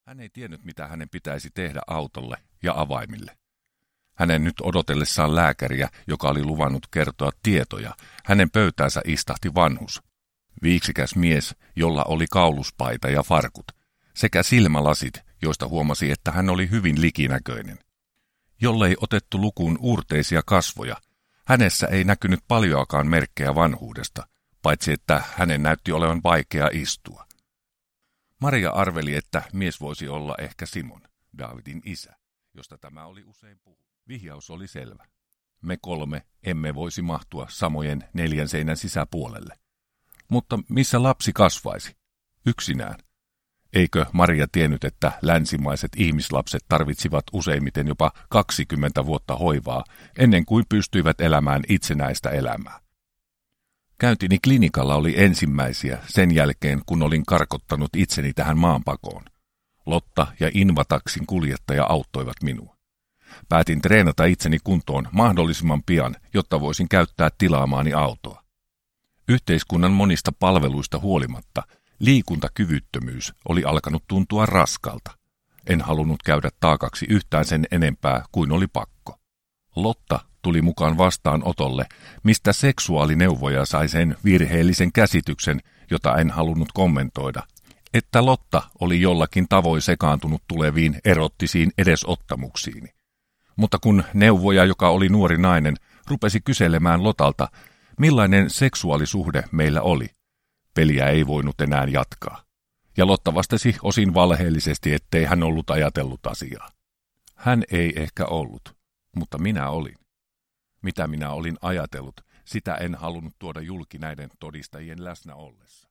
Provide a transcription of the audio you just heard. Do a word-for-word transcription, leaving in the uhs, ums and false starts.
Hän ei tiennyt, mitä hänen pitäisi tehdä autolle ja avaimille. Hänen nyt odotellessaan lääkäriä, joka oli luvannut kertoa tietoja, hänen pöytäänsä istahti vanhus. Viiksikäs mies, jolla oli kauluspaita ja farkut, sekä silmälasit, joista huomasi, että hän oli hyvin likinäköinen. Jollei otettu lukuun uurteisia kasvoja, hänessä ei näkynyt paljoakaan merkkejä vanhuudesta, paitsi että hänen näytti olevan vaikea istua. Maria arveli, että mies voisi olla ehkä Simon, Davidin isä, josta tämä oli usein puhunut. Vihjaus oli selvä. Me kolme emme voisi mahtua samojen neljän seinän sisäpuolelle. Mutta missä lapsi kasvaisi? Yksinään. Eikö Maria tiennyt, että länsimaiset ihmislapset tarvitsivat useimmiten jopa kaksikymmentä vuotta hoivaa, ennen kuin pystyivät elämään itsenäistä elämää? Käyntini klinikalla oli ensimmäisiä sen jälkeen, kun olin karkottanut itseni tähän maanpakoon. Lotta ja Invataksin kuljettaja auttoivat minua. Päätin treenata itseni kuntoon mahdollisimman pian, jotta voisin käyttää tilaamaani autoa. Yhteiskunnan monista palveluista huolimatta liikuntakyvyttömyys oli alkanut tuntua raskalta. En halunnut käydä taakaksi yhtään sen enempää kuin oli pakko. Lotta tuli mukaan vastaanotolle, mistä seksuaalineuvoja sai sen virheellisen käsityksen, jota en halunnut kommentoida, että Lotta oli jollakin tavoin sekaantunut tuleviin erottisiin edesottamuksiini. Mutta kun neuvoja, joka oli nuori nainen, rupesi kyselemään Lotalta, millainen seksuaalisuhde meillä oli, peliä ei voinut enää jatkaa. Ja Lotta vastasi osin valheellisesti, ettei hän ollut ajatellut asiaa. Hän ei ehkä ollut, mutta minä olin. Mitä minä olin ajatellut, sitä en halunnut tuoda julki näiden todistajien läsnä ollessa.